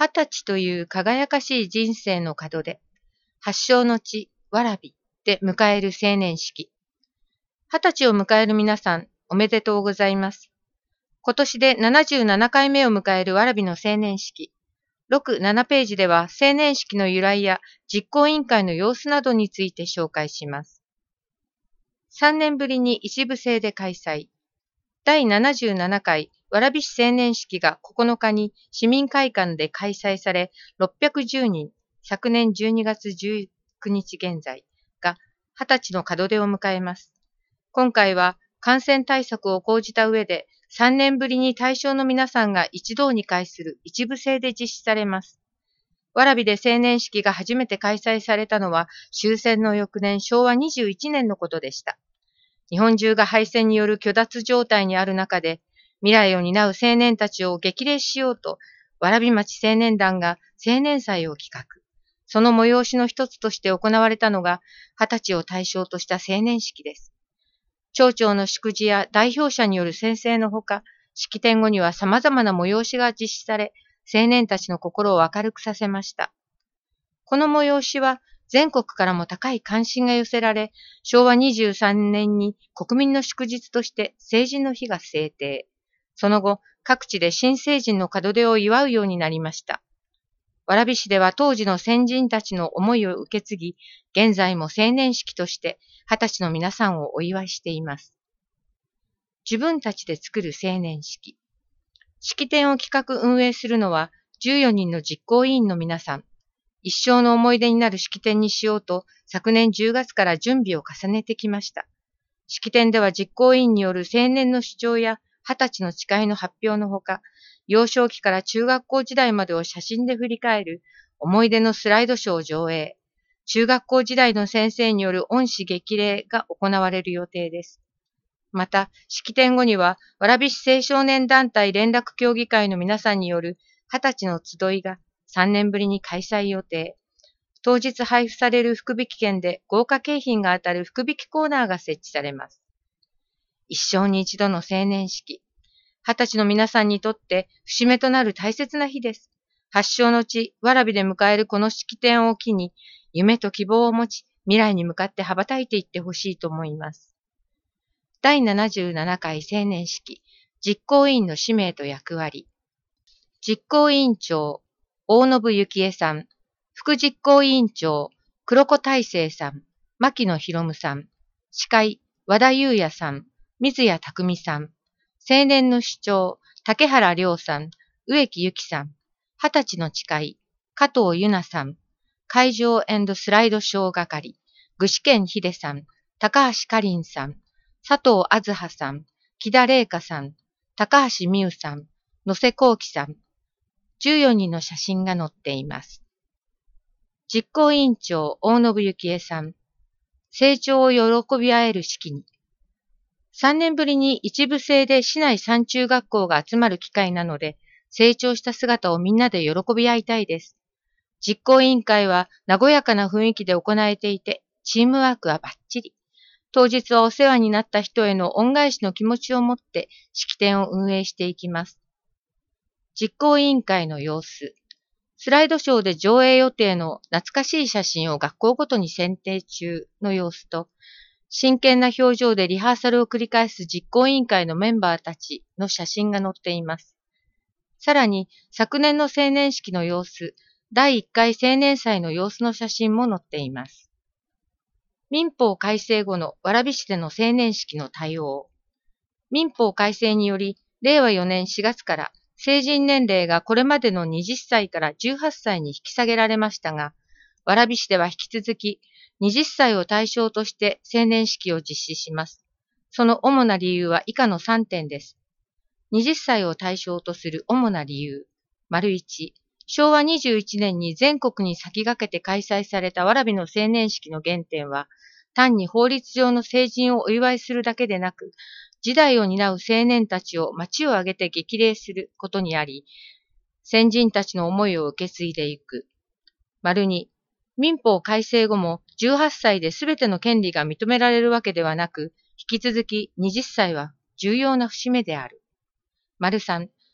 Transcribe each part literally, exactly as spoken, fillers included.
二十歳という輝かしい人生の門出、発祥の地、蕨で迎える青年式。二十歳を迎える皆さん、おめでとうございます。今年でななじゅうななかいめを迎える蕨の青年式。ろく、ななページでは青年式の由来や実行委員会の様子などについて紹介します。さんねんぶりに一部制で開催。だいななじゅうななかい蕨市青年式がここのかに市民会館で開催され、ろっぴゃくじゅうにん、昨年じゅうにがつじゅうくにち現在がはたちの門出を迎えます。今回は感染対策を講じた上で、さんねんぶりに対象の皆さんが一堂に会する一部制で実施されます。蕨で青年式が初めて開催されたのは終戦の翌年しょうわにじゅういちねんのことでした。日本中が敗戦による虚脱状態にある中で、未来を担う青年たちを激励しようと、蕨町青年団が青年祭を企画。その催しの一つとして行われたのが、二十歳を対象とした青年式です。町長の祝辞や代表者による宣誓のほか、式典後には様々な催しが実施され、青年たちの心を明るくさせました。この催しは、全国からも高い関心が寄せられ、しょうわにじゅうさんねんに国民の祝日として成人の日が制定。その後、各地で新成人の門出を祝うようになりました。蕨市では当時の先人たちの思いを受け継ぎ、現在も青年式として二十歳の皆さんをお祝いしています。自分たちで作る青年式。式典を企画運営するのはじゅうよにんの実行委員の皆さん。一生の思い出になる式典にしようと、昨年じゅうがつから準備を重ねてきました。式典では実行委員による青年の主張や二十歳の誓いの発表のほか、幼少期から中学校時代までを写真で振り返る思い出のスライドショーを上映。中学校時代の先生による恩師激励が行われる予定です。また、式典後には、蕨市青少年団体連絡協議会の皆さんによる二十歳の集いがさんねんぶりに開催予定。当日配布される福引券で豪華景品が当たる福引コーナーが設置されます。一生に一度の青年式。二十歳の皆さんにとって節目となる大切な日です。発祥の地、蕨で迎えるこの式典を機に、夢と希望を持ち、未来に向かって羽ばたいていってほしいと思います。だいななじゅうななかい青年式、実行委員の使命と役割。実行委員長、大信幸恵さん。副実行委員長、黒子大成さん、牧野博さん。司会、和田裕也さん、水谷匠さん。青年の主張、竹原亮さん、植木由紀さん。二十歳の誓い、加藤由奈さん。会場&スライドショー係、具志堅秀さん、高橋かりんさん。佐藤あずはさん、木田玲香さん、高橋美優さん、野瀬幸喜さん。じゅうよにんの写真が載っています。実行委員長、大信幸恵さん。成長を喜び合える式に。さんねんぶりに一部制で市内さん中学校が集まる機会なので、成長した姿をみんなで喜び合いたいです。実行委員会は和やかな雰囲気で行えていて、チームワークはバッチリ。当日はお世話になった人への恩返しの気持ちを持って式典を運営していきます。実行委員会の様子。スライドショーで上映予定の懐かしい写真を学校ごとに選定中の様子と、真剣な表情でリハーサルを繰り返す実行委員会のメンバーたちの写真が載っています。さらに、昨年の青年式の様子、だいいっかい青年祭の様子の写真も載っています。民法改正後の蕨市での青年式の対応。民法改正により、れいわよねんしがつから成人年齢がこれまでのはたちからじゅうはっさいに引き下げられましたが、蕨市では引き続きはたちを対象として青年式を実施します。その主な理由は以下のさんてんです。はたちを対象とする主な理由。いち、しょうわにじゅういちねんに全国に先駆けて開催された蕨の青年式の原点は、単に法律上の成人をお祝いするだけでなく、時代を担う青年たちを町を挙げて激励することにあり、先人たちの思いを受け継いでいく。に、民法改正後もじゅうはっさいで全ての権利が認められるわけではなく、引き続きはたちは重要な節目である。さん、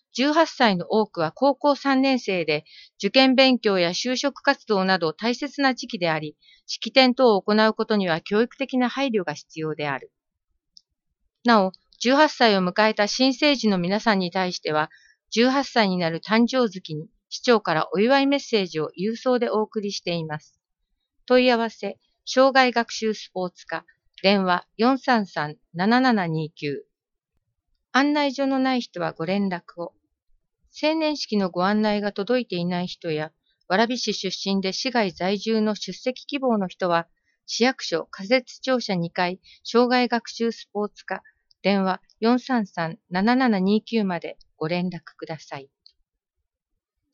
じゅうはっさいの多くは高校さんねん生で、受験勉強や就職活動など大切な時期であり、式典等を行うことには教育的な配慮が必要である。なお、じゅうはっさいを迎えた新生児の皆さんに対しては、じゅうはっさいになる誕生月に市長からお祝いメッセージを郵送でお送りしています。問い合わせ、障害学習スポーツ課、電話 よんさんさんななななにきゅう。案内所のない人はご連絡を。成年式のご案内が届いていない人や、蕨市出身で市外在住の出席希望の人は、市役所仮設庁舎にかい障害学習スポーツ課、電話 よんさんさんななななにきゅう までご連絡ください。